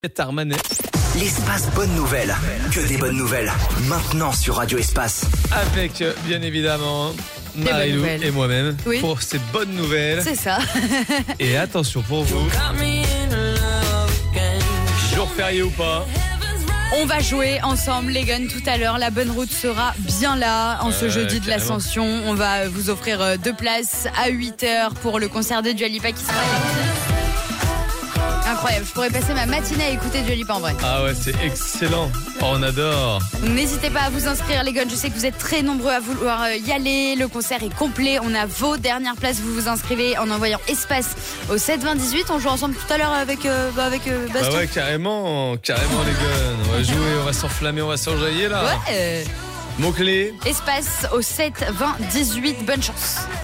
Armanet. L'espace bonne nouvelle. Que des bonnes nouvelles. Maintenant sur Radio Espace. Avec, bien évidemment, Marilou et moi-même pour ces bonnes nouvelles. C'est ça. Et attention pour vous, jour férié ou pas, on va jouer ensemble les guns tout à l'heure. La bonne route sera bien là en ce jeudi de l'Ascension. On va vous offrir 2 places à 8h pour le concert de Dua Lipa qui sera incroyable. Je pourrais passer ma matinée à écouter Dua Lipa en vrai. Ah ouais, c'est excellent. Oh, on adore. N'hésitez pas à vous inscrire les guns. Je sais que vous êtes très nombreux à vouloir y aller. Le concert est complet. On a vos dernières places. Vous vous inscrivez en envoyant espace au 72018. On joue ensemble tout à l'heure avec Bastien. Bah ouais, carrément les guns. On va jouer, on va s'enflammer, on va s'enjailler là. Ouais. Mots-clés. Espace au 72018. Bonne chance.